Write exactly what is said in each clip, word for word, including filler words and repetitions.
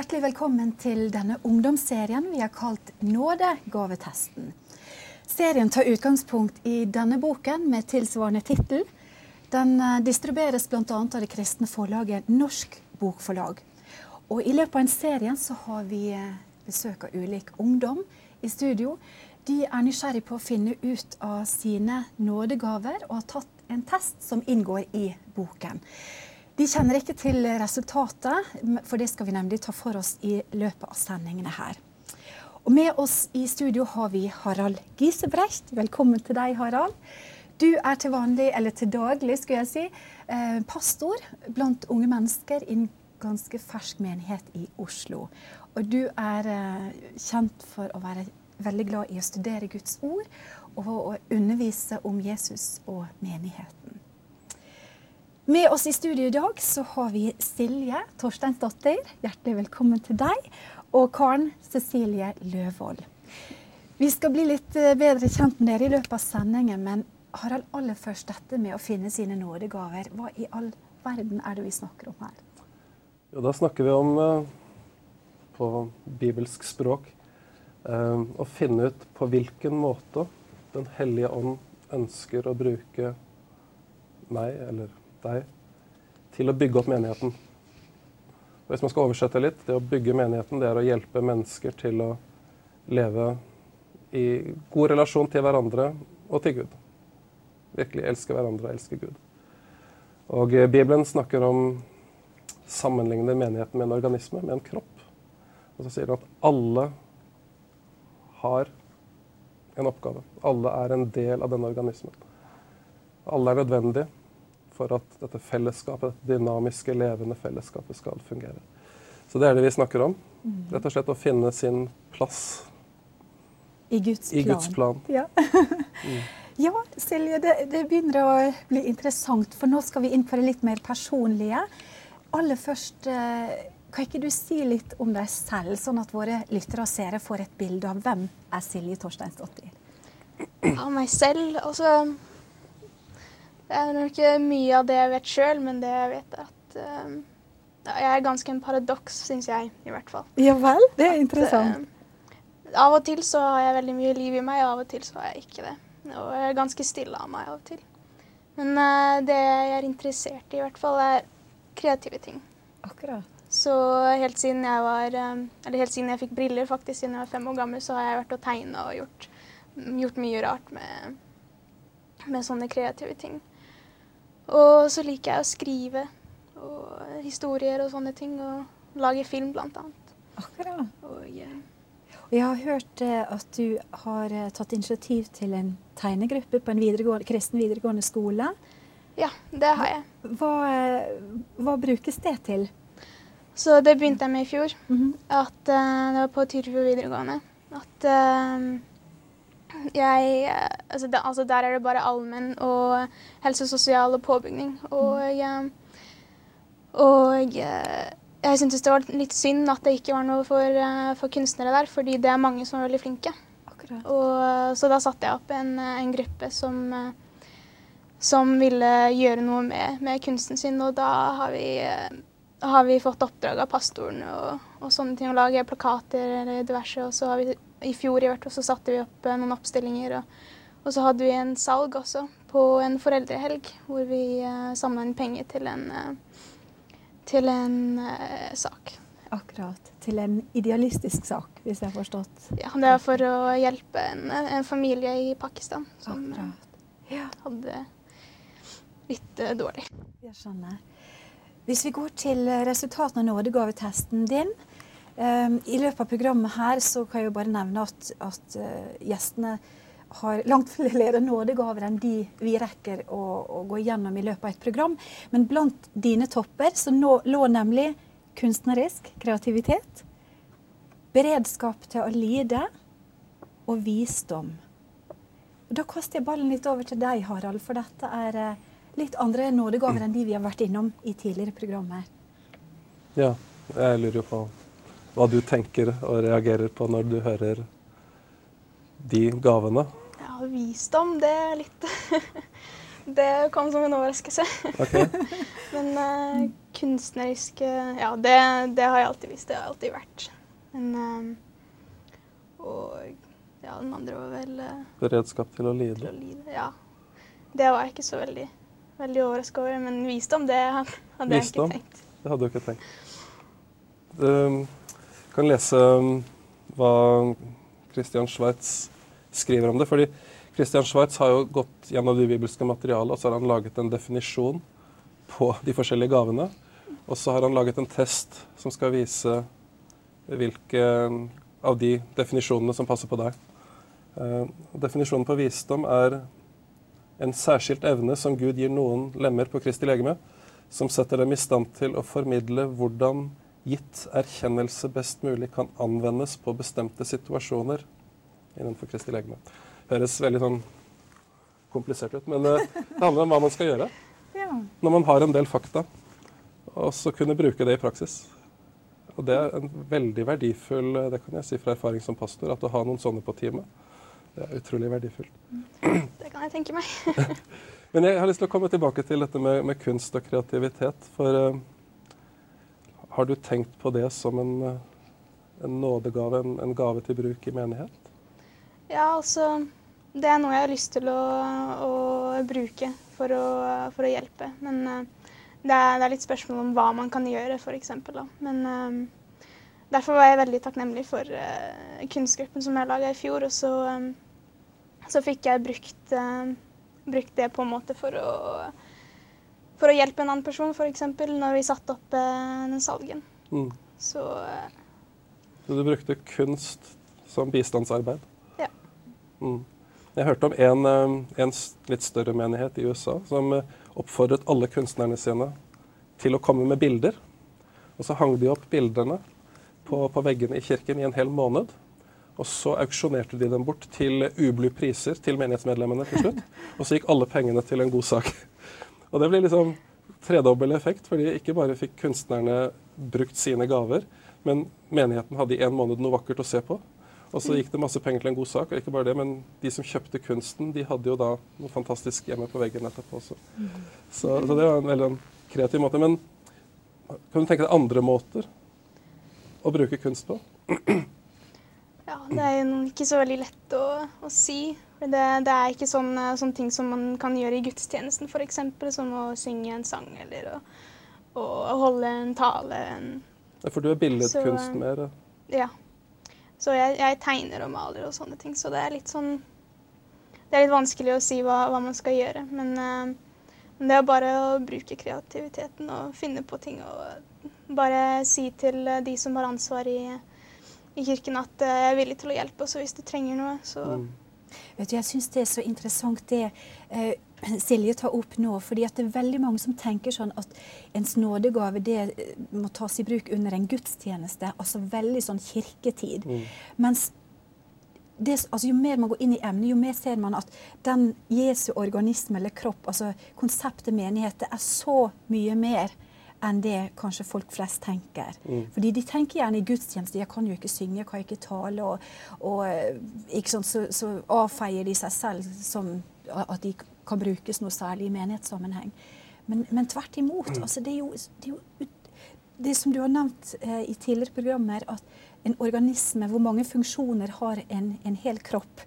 Hjertelig velkommen til denne ungdomsserien vi har kalt Nådegavetesten. Serien tar utgangspunkt i denne boken med tilsvarende titel. Den distribueres blant annet av det kristne forlaget Norsk Bokforlag. Og i løpet av en serien så har vi besøk av ulik ungdom i studio. De er nysgjerrig på å finne ut av sine nådegaver og har tatt en test som inngår i boken. De kjenner ikke til resultatet, for det skal vi nemlig ta for oss i løpet av sendingene her. Og med oss i studio har vi Harald Gisebrecht. Velkommen til deg, Harald. Du er til vanlig, eller til daglig, skal jeg si, eh, pastor blant unge mennesker i en ganske fersk menighet i Oslo. Og du er eh, kjent for å være veldig glad i å studere Guds ord og å undervise om Jesus og menigheten. Med oss i studio i dag så har vi Silje Torsteinsdottir, hjertelig velkommen til deg, og Karen Cecilie Løvold. Vi skal bli litt bedre kjent med dere i løpet av sendingen, men Harald, aller først dette med å finne sine nådegaver. Hva i all verden er det vi snakker om her? Jo, da snakker vi om, på bibelsk språk, å finne ut på hvilken måte Den hellige ånd ønsker å bruke meg, eller deg, til å bygge opp menigheten. Og hvis man skal oversette litt, det å bygge menigheten, det er å hjelpe mennesker til å leve i god relasjon til hverandre og til Gud. Virkelig elske hverandre og elske Gud. Og Bibelen snakker om sammenligner menigheten med en organisme, med en kropp. Og så sier den at alle har en oppgave. Alle er en del av denne organismen. Alle er nødvendige for at dette fellesskapet, dette dynamiske, levende fellesskapet skal fungere. Så det er det vi snakker om. Rett og slett å finne sin plass i Guds plan. I Guds plan. Ja, mm. Ja Silje, det, det begynner å bli interessant, for nå skal vi inn på det litt mer personlige. Aller først, kan ikke du si litt om deg selv, sånn at våre lyttere og seere får et bilde av hvem er Silje Torsteinsdottir? Av meg selv, altså... Det er nok ikke mye av det jeg vet selv, men det jeg vet er at uh, jeg er ganske en paradoks, synes jeg, i hvert fall. Ja vel, det er interessant. At, uh, av og til så har jeg veldig mye liv i meg, og av og til så har jeg ikke det. Og jeg er ganske stille av meg av og til. Men uh, det jeg er interessert i, i hvert fall, er kreative ting. Akkurat. Så helt siden jeg var, um, eller helt siden jeg fikk briller faktisk, siden jeg var fem år gammel, så har jeg vært å tegne og gjort, gjort mye rart med, med sånne kreative ting. Og så liker jeg å skrive og historier og sånne ting, og lage film blant annet. Akkurat. Og, yeah. Jeg har hørt eh, at du har eh, tatt initiativ til en tegnegruppe på en videregående, kristen videregående skole. Ja, det har jeg. Hva, eh, hva brukes det til? Så det begynte jeg med i fjor, Mm-hmm. at eh, det var på Tyrfjord videregående. At... Eh, Jeg, altså, da, altså der er det bare allmenn og helse, sosial og påbygning. Og, jeg, og jeg, jeg syntes det var litt synd at det ikke var noe for, for kunstnere der, fordi det er mange som er veldig flinke. Akkurat. Og, så da satte jeg opp en, en gruppe som, som ville gjøre noe med, med kunsten sin, og da har vi, har vi fått oppdrag av pastoren og, og sånne ting, å lage plakater eller diverse, og så har vi i fjor i hvert fall så satte vi opp uh, noen oppstillinger, og, og så hadde vi en salg også på en foreldrehelg, hvor vi uh, samlet inn penger til en, uh, til en uh, sak. Akkurat, til en idealistisk sak, hvis jeg har forstått. Ja, det var for å hjelpe en, en familie i Pakistan, som uh, ja. hadde litt uh, dårlig. Jeg skjønner. Hvis vi går til resultaten av nådegavetesten din, Um, I løpet av programmet her så kan jeg jo bare nevne at, at uh, gjestene har langt flere nådegaver enn de vi rekker å, å gå igjennom i løpet av et program. Men blant dine topper så nå, lå nemlig kunstnerisk kreativitet, beredskap til å lide og visdom. Og da kaster jeg ballen litt over til deg, Harald, for dette er uh, litt andre nådegaver enn de vi har vært innom i tidligere programmer. Ja, jeg lurer jo på hva du tenker og reagerer på når du hører de gavene. Ja, visdom, det er litt... det kom som en overraskelse. Okay. Men uh, kunstneriske, ja, det, det har jeg alltid visst, det har jeg alltid vært. Men, um, og ja, den andre var vel... Uh, Beredskap til å lide. Til å lide, ja. Det var jeg ikke så veldig, veldig overrasket over, men visdom, det hadde visdom, jeg ikke tenkt. Det hadde du ikke tenkt. Du kan lese hva Christian Schweitz skriver om det, fordi Christian Schweitz har jo gått gjennom det bibelske materialet, og så har han laget en definisjon på de forskjellige gavene, og så har han laget en test som skal vise hvilke av de definisjonene som passer på deg. Uh, definisjonen på visdom er en særskilt evne som Gud gir noen lemmer på Kristi legeme, som setter dem i stand til å formidle hvordan gitt erkjennelse best mulig kan anvendes på bestemte situasjoner innenfor Kristi legeme. Høres veldig sånn komplisert ut, men uh, det handler om hva man skal gjøre. Ja. Når man har en del fakta, og så kunne bruke det i praksis. Og det er en veldig verdifull, det kan jeg si fra erfaring som pastor, at å ha noen sånne på teamet. Det er utrolig verdifullt. Det kan jeg tenke meg. Men jeg har lyst til å komme tilbake til dette med, med kunst og kreativitet. For uh, har du tenkt på det som en, en nådegave, en, en gave til bruk i menighet? Ja, altså, det er noe jeg har lyst til å, å bruke for å, for å hjelpe. Men uh, det, er, det er litt spørsmål om hva man kan gjøre, for eksempel. Da. Men uh, derfor var jeg veldig takknemlig for uh, kunstgruppen som jeg laget i fjor, og så, um, så fikk jeg brukt, uh, brukt det på en måte for å, for å hjelpe en annen person, for eksempel, når vi satte opp uh, den salgen. Mm. Så, uh, så du brukte kunst som bistandsarbeid? Ja. Mm. Jeg hørte om en, en litt større menighet i U S A som oppfordret alle kunstnerne sine til å komme med bilder. Og så hang de opp bildene på, på veggene i kirken i en hel måned. Og så auksjonerte de dem bort til ublu priser til menighetsmedlemmene til slutt. Og så gikk alle pengene til en god sak. Og det ble liksom tredobbel effekt, fordi ikke bare fikk kunstnerne brukt sine gaver, men menigheten hadde i en måned noe vakkert å se på. Og så gikk det masse penger til en god sak, og ikke bare det, men de som kjøpte kunsten, de hadde jo da noe fantastisk hjemme på veggen etterpå også. Så, så det var en veldig kreativ måte. Men kan du tenke deg andre måter å bruke kunst på? Ja, det er jo ikke så veldig lett å, å si. Det, det er ikke sånne, sånne ting som man kan gjøre i gudstjenesten, for eksempel, som å synge en sang, eller å, å, å holde en tale. En, ja, for du er billedkunst så, mer? Ja. Så jeg, jeg tegner og maler og sånne ting, så det er litt sånn, det er litt vanskelig å si hva, hva man skal gjøre, men, uh, men det er bare å bruke kreativiteten og finne på ting, og bare si til de som har ansvar i, i kirken at uh, jeg er villig til å hjelpe, så hvis du trenger noe, så... Mm. Vet du, jeg synes det er så interessant det uh, Silje tar opp nå, fordi at det er veldig mange som tenker sånn at ens nådegave det må tas i bruk under en gudstjeneste, altså veldig sånn kirketid. Mm. Mens det, altså, jo mer man går inn i emnet, jo mer ser man at den Jesu organisme eller kropp, altså konseptet menighet, det er så mye mer enn det kanskje folk flest tenker. Mm. Fordi de tenker gjerne i gudstjeneste, jeg kan jo ikke synge, jeg kan ikke tale, og, og ikke sånn, så, så avfeier de seg selv som at de kan brukes noe særlig i menighetssammenheng. Men, men tvert imot, mm. altså det er jo, det er jo det som du har nevnt eh, i tidligere programmer, at en organisme, hvor mange funksjoner har en, en hel kropp.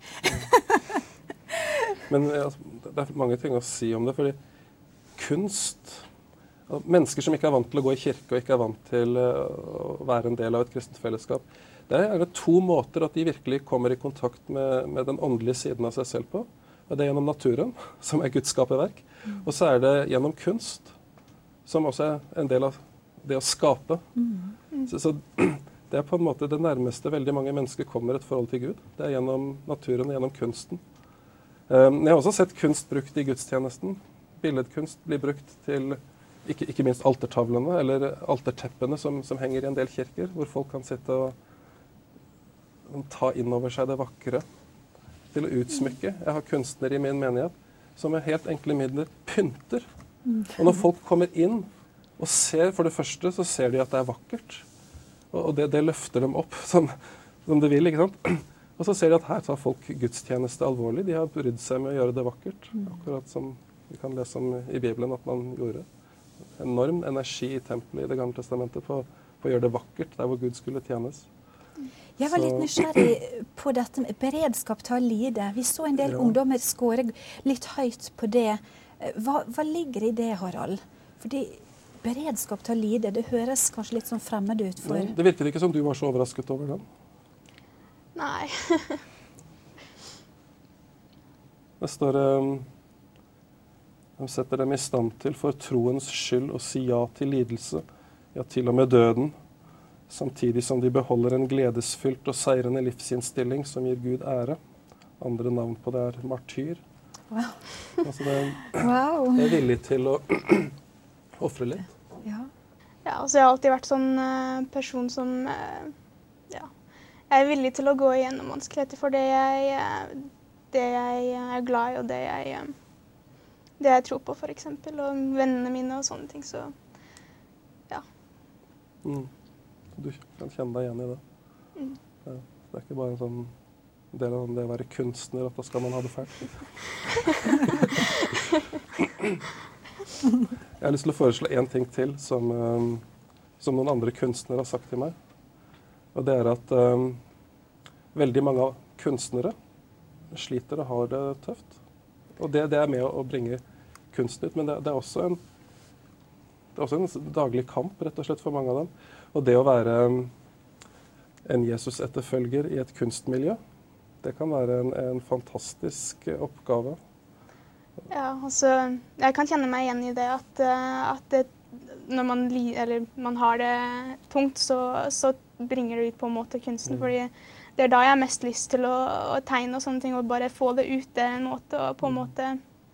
Men ja, det er mange ting å si om det, fordi kunst... Mennesker som ikke er vant til å gå i kirke og ikke er vant til å være en del av et kristent fellesskap, det er to måter at de virkelig kommer i kontakt med, med den åndelige siden av seg selv på. Og det er gjennom naturen, som er Guds skaperverk. Mm. Og så er det gjennom kunst, som også er en del av det å skape. Mm. Mm. Så, så det er på en måte det nærmeste veldig mange mennesker kommer et forhold til Gud. Det er gjennom naturen og gjennom kunsten. Um, jeg har også sett kunst brukt i gudstjenesten. Billedkunst blir brukt til... Ikke, ikke minst altertavlene, eller alterteppene som, som henger i en del kirker, hvor folk kan sitte og ta inn over seg det vakre til å utsmykke. Jeg har kunstnere i min menighet som med helt enkle midler pynter. Og når folk kommer inn og ser, for det første, så ser de at det er vakkert. Og det, det løfter dem opp som, som det vil, ikke sant? Og så ser de at her tar folk gudstjeneste alvorlig. De har brydd seg med å gjøre det vakkert, akkurat som vi kan lese om i Bibelen at man gjorde. enorm energi i tempelet i Det gamle testamentet på, på å gjøre det vakkert der hvor Gud skulle tjenes. Jeg var Så- litt nysgjerrig på dette med beredskap til å lide. Vi så en del Ja. ungdommer skåre litt høyt på det. Hva, hva ligger i det, Harald? Fordi beredskap til å lide, det høres kanskje litt sånn fremmed ut for... Men det virker ikke som du var så overrasket over den. Nei. Det står um, de setter dem i stand til for troens skyld å si ja til lidelse, ja til og med døden, samtidig som de beholder en gledesfylt og seirende livsinnstilling som gir Gud ære. Andre navn på det er martyr. Wow. Altså det, Wow. det er villig til å ofre litt. Ja. Ja, altså jeg har alltid vært sånn eh, person som eh, ja, jeg er villig til å gå igjennom vanskeligheter for det jeg, eh, det jeg er glad i, og det jeg, eh, det jeg tror på, for eksempel, og vennene mine og sånne ting, så ja. Mm. Du kan kjenne deg igjen i det. Mm. Ja, det er ikke bare en sånn del av det å være kunstner, at da skal man ha det fælt. Jeg har lyst til å foreslå en ting til som, um, som noen andre kunstnere har sagt til meg. Og det er at um, veldig mange av kunstnere sliter og har det tøft. Og det, det er med å, å bringe kunsten ut, men det, det, er også en, det er også en daglig kamp, rett og slett, for mange av dem. Og det å være um, en Jesus-etterfølger i et kunstmiljø, det kan være en, en fantastisk oppgave. Ja, altså, jeg kan kjenne meg igjen i det at, eh, at det, når man, li, eller, man har det tungt, så, så bringer det ut på en måte kunsten, Mm. fordi det er da jeg har mest lyst til å, å tegne og sånne ting, og bare få det ut. Det er en måte å på en måte,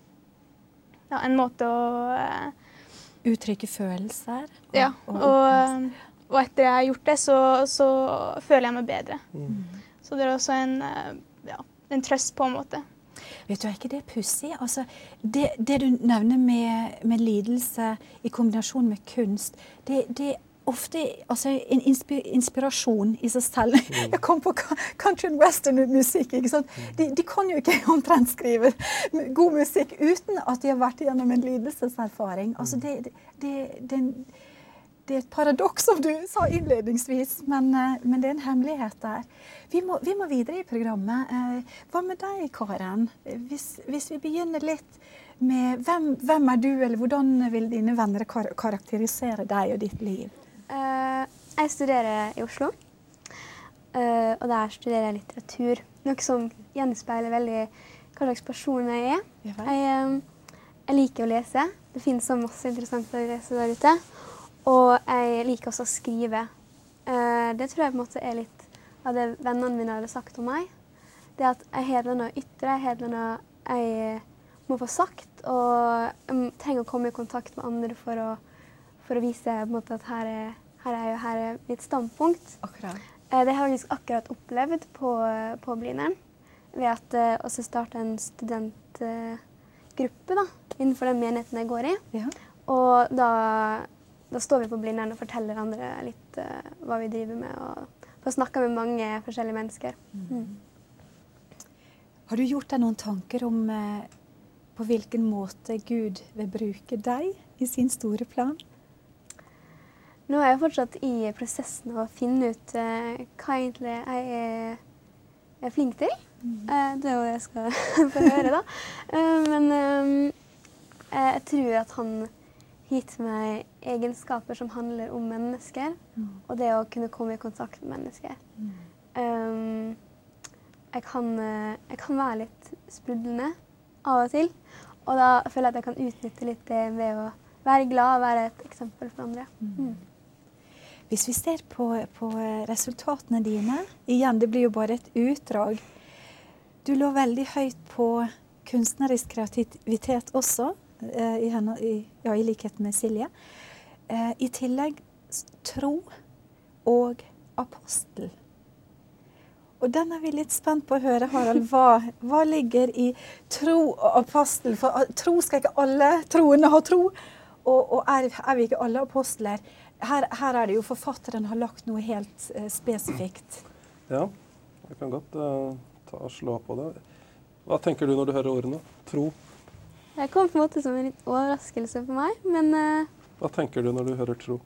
ja, en måte å eh, Uttrykke følelser. Og, ja, og, og, eh, og etter jeg har gjort det, så, så føler jeg meg bedre. Mm. Så det er også en, eh, ja, en trøst på en måte. Vet du, er ikke det pussig? Altså, det, det du nevner med, med lidelse i kombinasjon med kunst, det, det er ofte altså, en inspi inspirasjon i seg selv. Mm. Jeg kom på country and western musikk, ikke sant? De, de kan jo ikke omtrent skrive god musikk uten at de har vært gjennom en lidelseserfaring. Altså, det, det, det, det, det er et paradoks, som du sa innledningsvis, men, men det er en hemmelighet der. Vi må, vi må videre i programmet. Hva med deg, Karen? Hvis, hvis vi begynner litt med hvem, hvem er du, eller hvordan vil dine venner kar karakterisere deg og ditt liv? Uh, jeg studerer i Oslo, uh, og der studerer jeg litteratur. Noe som gjenspeiler veldig hva slags person jeg er. Ja, vel. Jeg, um, jeg liker å lese. Det finnes så masse interessant å lese der ute. Og jeg liker også å skrive. Uh, det tror jeg på en måte er litt av det vennene mine hadde sagt om meg. Det at jeg har noe å ytre, jeg har noe jeg må få sagt, og jeg trenger å komme i kontakt med andre for å for å vise på en måte, at her er, her er, jo, her er mitt standpunkt. Akkurat. Eh, det har jeg faktisk akkurat opplevd på, på Blindern, ved at jeg eh, også startet en studentgruppe eh, innenfor den menigheten jeg går i. Ja. Og da, da står vi på Blindern og forteller andre litt eh, hva vi driver med, og får snakke med mange forskjellige mennesker. Mm. Har du gjort deg noen tanker om eh, på hvilken måte Gud vil bruke deg i sin store plan? Nå er jeg fortsatt i prosessen av å finne ut uh, hva egentlig jeg er, er flink til. Mm. Uh, det er jo det jeg skal få høre, da. Uh, men um, jeg tror at han har gitt meg egenskaper som handler om mennesker, mm. og det å kunne komme i kontakt med mennesker. Mm. Um, jeg, kan, uh, jeg kan være litt sprudlende av og til, og da føler jeg at jeg kan utnytte litt det ved å være glad og være et eksempel for andre. Mm. Hvis vi ser på, på resultatene dine, igjen, det blir jo bare et utdrag. Du lå veldig høyt på kunstnerisk kreativitet også, eh, i, henne, i, ja, i likhet med Silje. Eh, I tillegg tro og apostel. Og den er vi litt spent på å høre, Harald. Hva, hva ligger i tro og apostel? For tro skal ikke alle troende ha tro, og, og er, er vi ikke alle apostler? Her, her er det jo forfatteren har lagt noe helt uh, spesifikt. Ja, jeg kan godt uh, ta og slå på det. Hva tenker du når du hører ordene? Tro? Det kom på en måte som en litt overraskelse for meg, men uh, Hva tenker du når du hører tro?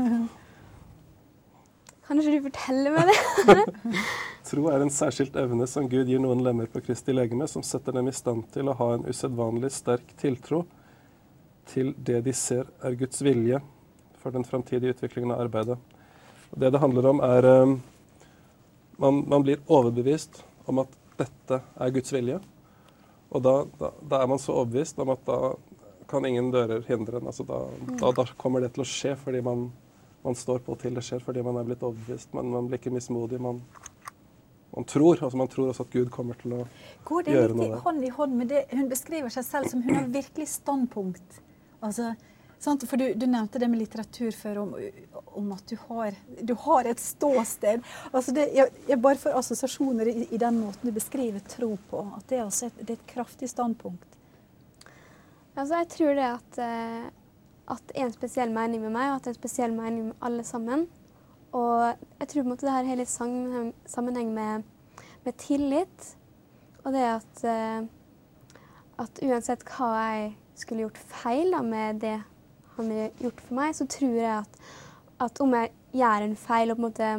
Kan ikke du fortelle meg det? Tro er en særskilt evne som Gud gir noen lemmer på Kristi legeme, som setter dem i stand til å ha en usedvanlig sterk tiltro til det de ser er Guds vilje for den framtidige utviklingen av arbeidet. Og det det handler om er um, man, man blir overbevist om at dette er Guds vilje, og da, da, da er man så overbevist om at da kan ingen dører hindre den. Altså da, da, da kommer det til å skje fordi man, man står på til det skjer, fordi man er blitt overbevist. Man, man blir ikke mismodig, man, man tror. Altså man tror også at Gud kommer til å gjøre noe. Går det litt i hånd i hånd med det? Hun beskriver seg selv som hun har virkelig standpunkt. Altså, sant? For du, du nevnte det med litteratur før, om, om at du har, du har et ståsted. Altså det, jeg, jeg bare får assosiasjoner i, i den måten du beskriver tro på. At det er, også et, det er et kraftig standpunkt. Altså, jeg tror det at, eh, at en spesiell mening med meg, og at en spesiell mening med alle sammen. Og jeg tror på en måte det her er litt sammenheng, sammenheng med, med tillit. Og det at, eh, at uansett hva jeg skulle gjort feil da, med det han har gjort for meg, så tror jeg at, at om jeg gjør en feil og på en måte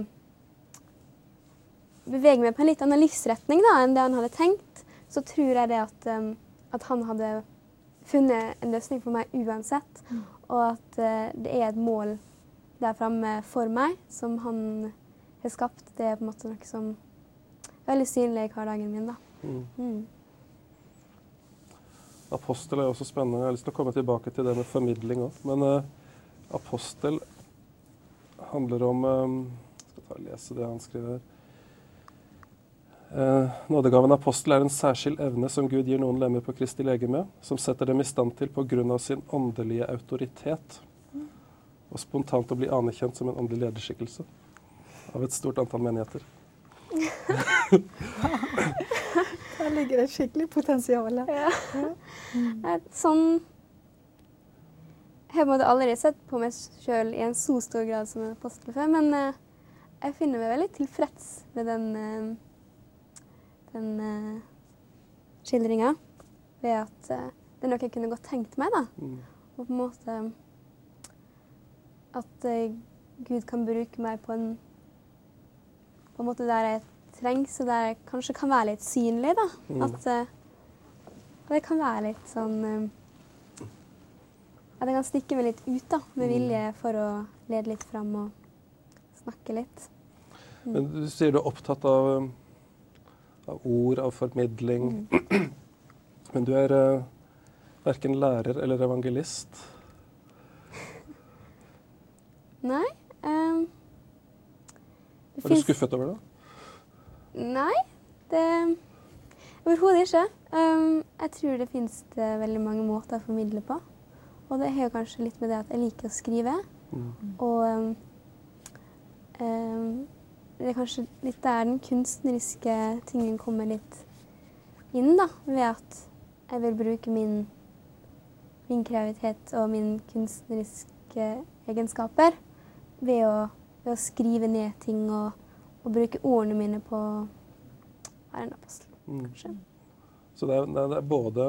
beveger meg på en litt annen livsretning da, enn det han hadde tenkt, så tror jeg det at, um, at han hadde funnet en løsning for meg uansett, mm. og at uh, det er et mål der fremme for meg som han har skapt. Det er på en måte noe som er veldig synlig i hverdagen min da. Mm. Mm. Apostel er også spennende. Jeg har lyst til å komme tilbake til det med formidling også. Men uh, apostel handler om um, Jeg skal ta og lese det han skriver her. Uh, nådegaven apostel er en særskilt evne som Gud gir noen lemmer på Kristi legeme, som setter dem i stand til på grunn av sin åndelige autoritet, og spontant å bli anerkjent som en åndelig lederskikkelse av et stort antall menigheter. Der ligger et skikkelig potensial. Ja. Mm. Sånn jeg har aldri sett på meg selv i en så stor grad som en apostel før, men uh, jeg finner meg veldig tilfreds med den uh, den uh, skildringen, ved at uh, det er noe jeg kunne godt tenkt meg da. Mm. Og på en måte at uh, Gud kan bruke meg på en, på en måte der jeg trengs, og der jeg kanskje kan være litt synlig da. Mm. At uh, det kan være litt sånn uh, at jeg kan stikke meg litt ut da, med vilje for å lede litt frem og snakke litt. Mm. Men du sier du er opptatt av av ord, av formidling. Mm. Men du er uh, hverken lærer eller evangelist. Nei. Um, er du skuffet over det? Nei, det overhodet ikke. Um, jeg tror det finnes det veldig mange måter å formidle på. Og det har jo kanskje litt med det at jeg liker å skrive. Mm. Og um, um, det er kanskje litt der den kunstneriske tingen kommer litt inn da, ved at jeg vil bruke min, min kreativitet og min kunstneriske egenskaper ved å, ved å skrive ned ting og, og bruke ordene mine på å være en apostel, kanskje. Mm. Så det er, det er, både,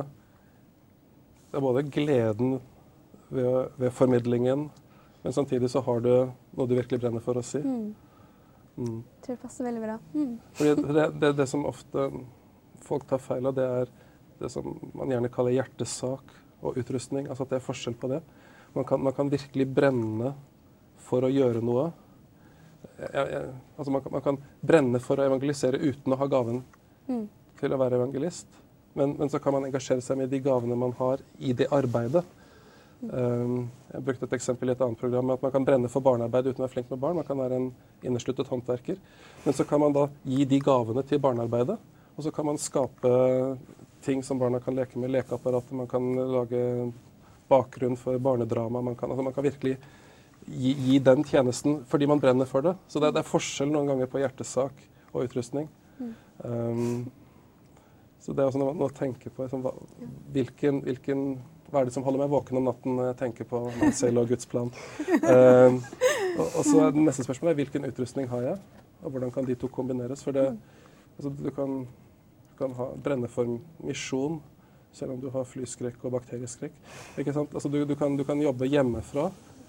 det er både gleden ved, ved formidlingen, men samtidig så har du noe du virkelig brenner for å si. Mm. Mm. Jeg tror det passer veldig bra. Mm. Fordi det, det, det som ofte folk tar feil av, det er det som man gjerne kaller hjertesak og utrustning. Altså at det er forskjell på det. Man kan, man kan virkelig brenne for å gjøre noe. Jeg, jeg, altså man, kan, man kan brenne for å evangelisere uten å ha gaven mm. til å være evangelist. Men, men så kan man engasjere seg med de gavene man har i det arbeidet. Um, jeg brukte et eksempel i et annet program med at man kan brenne for barnearbeid uten å være flink med barn. Man kan være en innesluttet håndverker. Men så kan man da gi de gavene til barnearbeidet, og så kan man skape ting som barna kan leke med, lekeapparater, man kan lage bakgrunn for barnedrama, man kan, altså man kan virkelig gi, gi den tjenesten fordi man brenner for det. Så det, det er forskjell noen ganger på hjertesak og utrustning. Mm. Um, så det er også noe, noe å tenke på. Liksom, hva, hvilken, hvilken Hva er det som holder meg våken om natten når jeg tenker på meg selv og Guds plan? Uh, og, og så er det neste spørsmål er hvilken utrustning har jeg, og hvordan kan de to kombineres? For det, altså, du kan, du kan ha, brenne for misjon, selv om du har flyskrekk og bakterieskrekk. Ikke sant? Altså, du, du, kan, du kan jobbe hjemmefra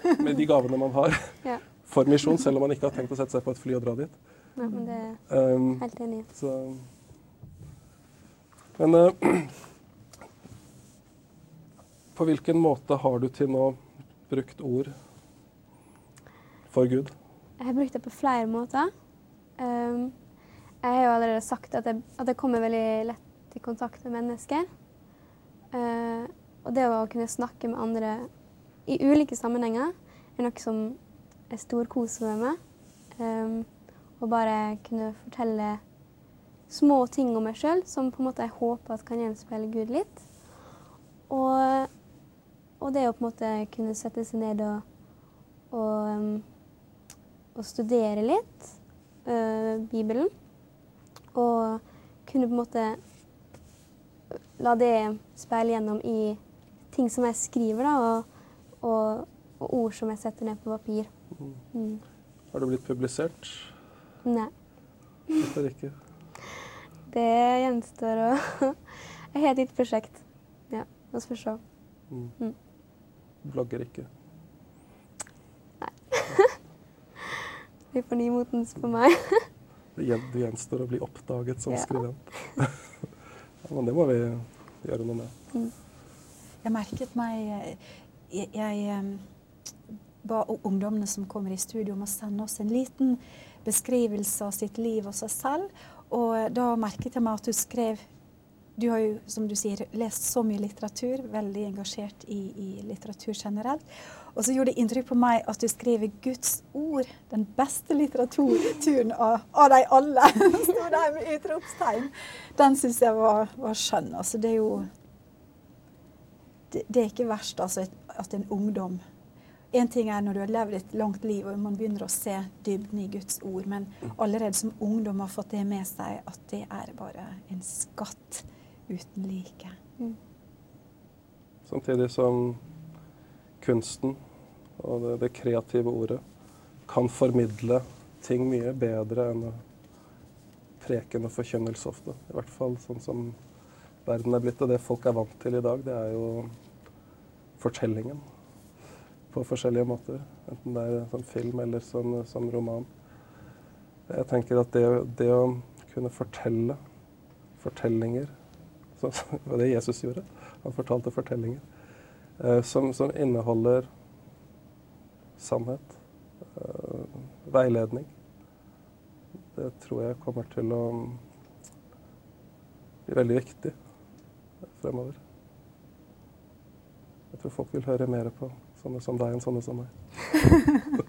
med de gavene man har Ja. for misjon, selv om man ikke har tenkt å sette seg på et fly og dra dit. Nei, men det er Um, helt enig. så, men uh, på hvilken måte har du til nå brukt ord for Gud? Jeg har brukt det på flere måter. Um, jeg har jo allerede sagt at jeg, at jeg kommer veldig lett i kontakt med mennesker. Uh, og det å kunne snakke med andre i ulike sammenhenger er noe som er storkos med meg. Um, og bare kunne fortelle små ting om meg selv, som på en måte jeg håper at kan gjenspeile Gud litt. Og, og det å på en måte kunne sette seg ned og, og, um, og studere litt uh, Bibelen. Og kunne på en måte la det speile gjennom i ting som jeg skriver, da, og, og, og ord som jeg setter ned på papir. Mm. Har du blitt publisert? Nei. Hvorfor ikke? Det gjenstår å Jeg har et nytt prosjekt. Ja, la oss få se. Mm. Mm. Blogger ikke? Det blir for nymotens for meg. Det gjen- det gjenstår å bli oppdaget som Ja. skribent. Ja, men det må vi gjøre noe med. Mm. Jeg merket meg Jeg, jeg em, ba ungdommene som kommer i studio om å sende oss en liten beskrivelse av sitt liv og seg selv. Og da merket jeg meg at du skrev Du har jo, som du sier, lest så mye litteratur, veldig engasjert i, i litteratur generelt. Og så gjorde det inntrykk på meg at du skriver Guds ord, den beste litteraturen av, av de alle. Stod der med utropstegn. Den synes jeg var, var skjønn. Altså, det er jo det, det er ikke verst altså, at en ungdom En ting er når du har levd et langt liv og man begynner å se dybden i Guds ord, men allerede som ungdom har fått det med seg at det er bare en skatt uten like. Mm. Samtidig som kunsten og det, det kreative ordet kan formidle ting mye bedre enn preken og forkynnelse ofte. I hvert fall sånn som verden er blitt, og det folk er vant til i dag, det er jo fortellingen på forskjellige måter. Enten det er som film eller som, som roman. Jeg tenker at det, det å kunne fortelle fortellinger, så, det var det Jesus gjorde. Han fortalte fortellinger eh, som, som inneholder sannhet, eh, veiledning. Det tror jeg kommer til å bli veldig viktig fremover. Jeg tror folk vil høre mer på sånne som deg enn sånne som meg.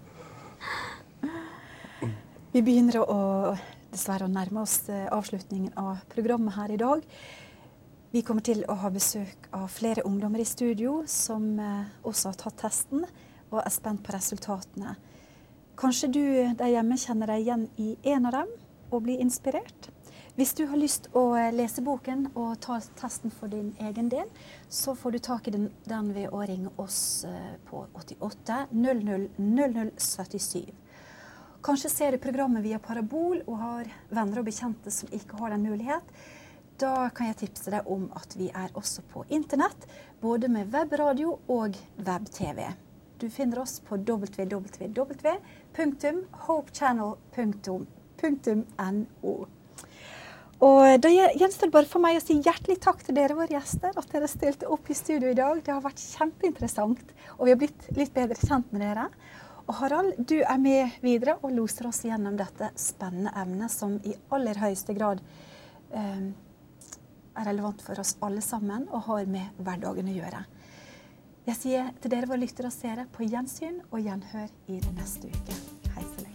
Vi begynner å dessverre å nærme oss avslutningen av programmet her i dag. Vi kommer til å ha besøk av flere ungdommer i studio som også har tatt testen og er spent på resultatene. Kanskje du der hjemme kjenner deg igjen i en av dem og blir inspirert? Hvis du har lyst å lese boken og ta testen for din egen del, så får du tak i den, den ved å ringe oss på åttiåtte null null null null syttisju. Kanskje ser du programmet via Parabol og har venner og bekjente som ikke har den mulighet. Da kan jeg tipse deg om at vi er også på internett, både med webradio og web-tv. Du finner oss på w w w punktum hopechannel punktum no. Og da gjenstår det bare for meg å si hjertelig takk til dere våre gjester, at dere stilte opp i studio i dag. Det har vært kjempeinteressant, og vi har blitt litt bedre kjent med dere. Og Harald, du er med videre og loser oss gjennom dette spennende emnet som i aller høyeste grad eh, er relevant for oss alle sammen og har med hverdagen å gjøre. Jeg sier til dere våre lyttere og seere på gjensyn og gjenhør i neste uke. Hei så lenge.